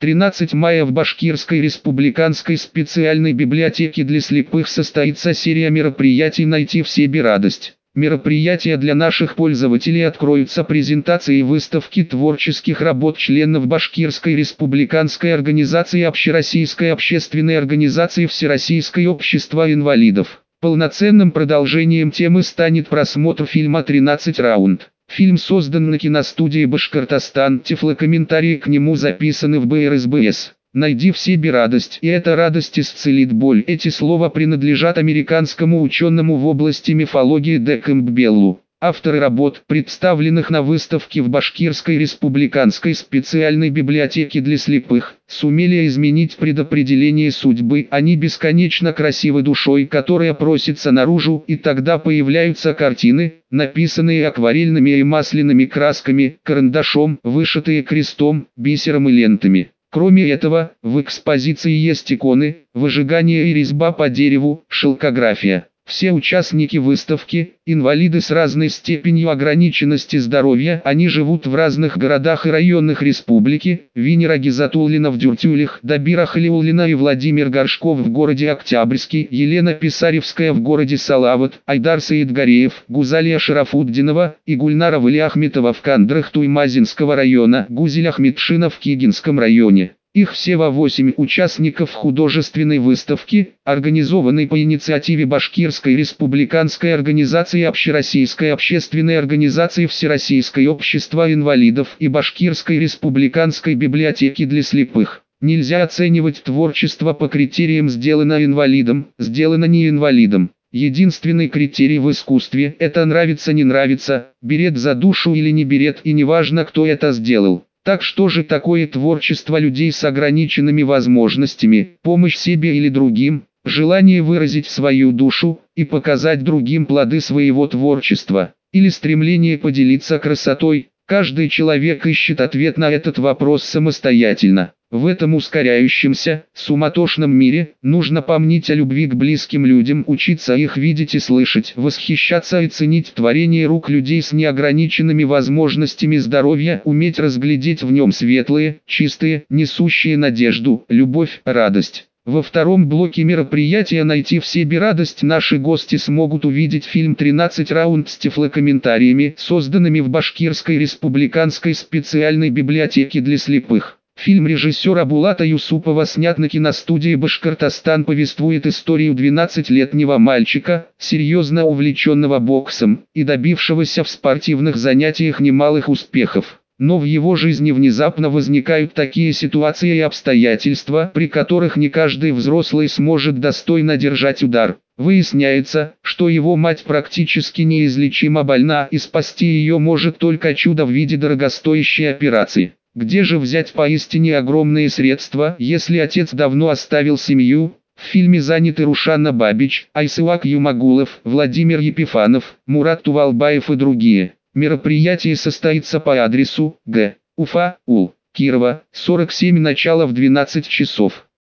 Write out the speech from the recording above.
13 мая в Башкирской республиканской специальной библиотеке для слепых состоится серия мероприятий «Найти в себе радость». Мероприятия для наших пользователей откроются презентацией выставки творческих работ членов Башкирской республиканской организации Общероссийской общественной организации Всероссийское общество инвалидов. Полноценным продолжением темы станет просмотр фильма «13 раунд». Фильм создан на киностудии «Башкортостан», тифлокомментарии к нему записаны в БРСБС. «Найди в себе радость, и эта радость исцелит боль». Эти слова принадлежат американскому ученому в области мифологии Д. Кэмпбеллу. Авторы работ, представленных на выставке в Башкирской республиканской специальной библиотеке для слепых, сумели изменить предопределение судьбы. Они бесконечно красивы душой, которая просится наружу, и тогда появляются картины, написанные акварельными и масляными красками, карандашом, вышитые крестом, бисером и лентами. Кроме этого, в экспозиции есть иконы, выжигание и резьба по дереву, шелкография. Все участники выставки – инвалиды с разной степенью ограниченности здоровья. Они живут в разных городах и районах республики. Винера Гизатуллина в Дюртюлях, Дабира Халиуллина и Владимир Горшков в городе Октябрьский, Елена Писаревская в городе Салават, Айдар Саидгареев, Гузалия Шарафуддинова и Гульнара Валиахметова в Кандрах Туймазинского района, Гузель Ахмедшина в Кигинском районе. Их всего 8 участников художественной выставки, организованной по инициативе Башкирской республиканской организации Общероссийской общественной организации Всероссийское общество инвалидов и Башкирской республиканской библиотеки для слепых. Нельзя оценивать творчество по критериям «сделано инвалидом», «сделано не инвалидом». Единственный критерий в искусстве – это нравится не нравится, берет за душу или не берет, и неважно, кто это сделал. Так что же такое творчество людей с ограниченными возможностями, помощь себе или другим, желание выразить свою душу и показать другим плоды своего творчества, или стремление поделиться красотой? Каждый человек ищет ответ на этот вопрос самостоятельно. В этом ускоряющемся, суматошном мире, нужно помнить о любви к близким людям, учиться их видеть и слышать, восхищаться и ценить творение рук людей с неограниченными возможностями здоровья, уметь разглядеть в нем светлые, чистые, несущие надежду, любовь, радость. Во втором блоке мероприятия «Найти в себе радость» наши гости смогут увидеть фильм «13 раунд» с тифлокомментариями, созданными в Башкирской республиканской специальной библиотеке для слепых. Фильм режиссера Булата Юсупова снят на киностудии «Башкортостан», повествует историю 12-летнего мальчика, серьезно увлеченного боксом и добившегося в спортивных занятиях немалых успехов. Но в его жизни внезапно возникают такие ситуации и обстоятельства, при которых не каждый взрослый сможет достойно держать удар. Выясняется, что его мать практически неизлечимо больна, и спасти ее может только чудо в виде дорогостоящей операции. Где же взять поистине огромные средства, если отец давно оставил семью? В фильме заняты Рушана Бабич, Айсылак Юмагулов, Владимир Епифанов, Мурат Тувалбаев и другие. Мероприятие состоится по адресу Г. Уфа, Ул. Кирова, 47, начало в 12 часов.